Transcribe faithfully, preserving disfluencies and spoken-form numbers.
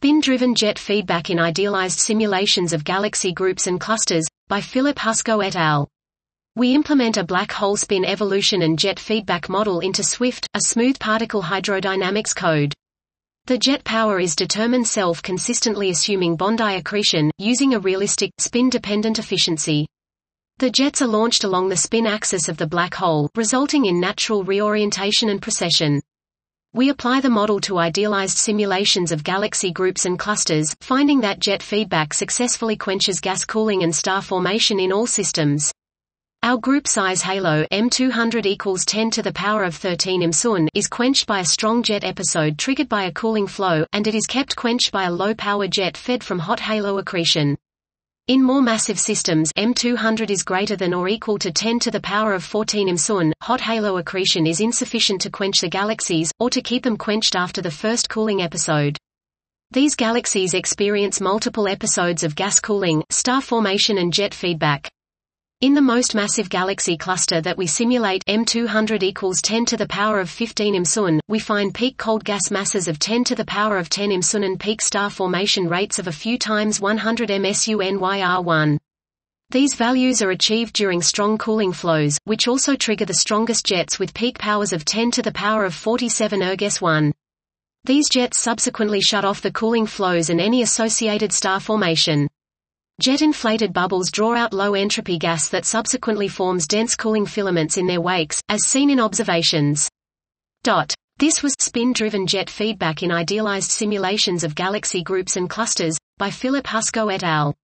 Spin-driven jet feedback in idealized simulations of galaxy groups and clusters, by Philip Husko et al. We implement a black hole spin evolution and jet feedback model into SWIFT, a smooth particle hydrodynamics code. The jet power is determined self-consistently assuming Bondi accretion, using a realistic, spin-dependent efficiency. The jets are launched along the spin axis of the black hole, resulting in natural reorientation and precession. We apply the model to idealized simulations of galaxy groups and clusters, finding that jet feedback successfully quenches gas cooling and star formation in all systems. Our group size halo M two hundred equals ten to the power of thirteen imsun is quenched by a strong jet episode triggered by a cooling flow, and it is kept quenched by a low-power jet fed from hot halo accretion. In more massive systems, M two hundred is greater than or equal to ten to the power of fourteen imsun. Hot halo accretion is insufficient to quench the galaxies, or to keep them quenched after the first cooling episode. These galaxies experience multiple episodes of gas cooling, star formation and jet feedback. In the most massive galaxy cluster that we simulate, M two hundred equals ten to the power of fifteen imsun, we find peak cold gas masses of ten to the power of ten imsun and peak star formation rates of a few times one hundred M S U N Y R one. These values are achieved during strong cooling flows, which also trigger the strongest jets with peak powers of ten to the power of forty-seven erg one. These jets subsequently shut off the cooling flows and any associated star formation. Jet-inflated bubbles draw out low-entropy gas that subsequently forms dense cooling filaments in their wakes, as seen in observations. This was Spin-Driven Jet Feedback in Idealized Simulations of Galaxy Groups and Clusters, by Philip Husko et al.